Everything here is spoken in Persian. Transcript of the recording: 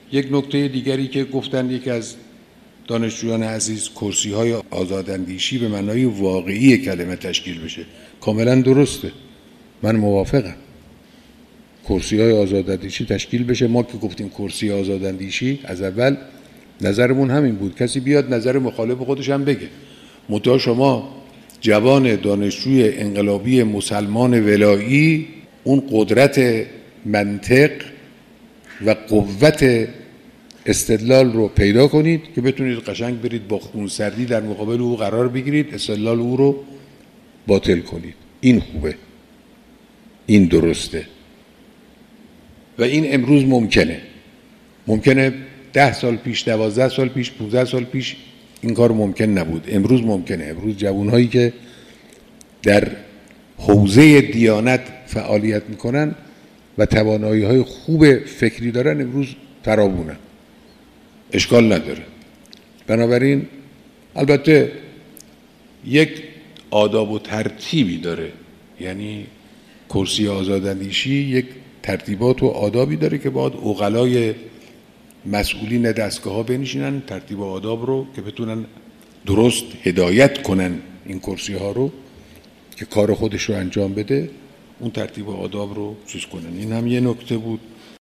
یک نکته دیگری که گفتن یکی از دانشجویان عزیز، کرسی‌های آزاداندیشی به معنای واقعی کلمه تشکیل بشه. کاملا درسته، من موافقم. کرسی‌های آزاداندیشی تشکیل بشه. ما که گفتیم کرسی آزاداندیشی، از اول نظرمون همین بود. کسی بیاد نظر مخالف خودش هم بگه. منتها شما جوان دانشجوی انقلابی مسلمان ولایی اون قدرت منطق و قوت استدلال رو پیدا کنید که بتونید قشنگ برید با خونسردی در مقابل او قرار بگیرید، استدلال او رو باطل کنید. این خوبه، این درسته و این امروز ممکنه 10 سال پیش، 12 سال پیش، 15 سال پیش این کار ممکن نبود. امروز ممکنه. امروز جوانهایی که در حوزه دیانت فعالیت میکنن و توانایی‌های خوب فکری دارن امروز فراوونن، اشکال نداره. بنابراین البته یک آداب و ترتیبی داره، یعنی کرسی آزاداندیشی یک ترتیبات و آدابی داره که باید عقلای مسئولین دستگاه‌ها بنشینن ترتیب و آداب رو که بتونن درست هدایت کنن این کرسی‌ها رو که کار خودش رو انجام بده، اون ترتیب و آداب رو چیز کنن. این هم یه نکته بود.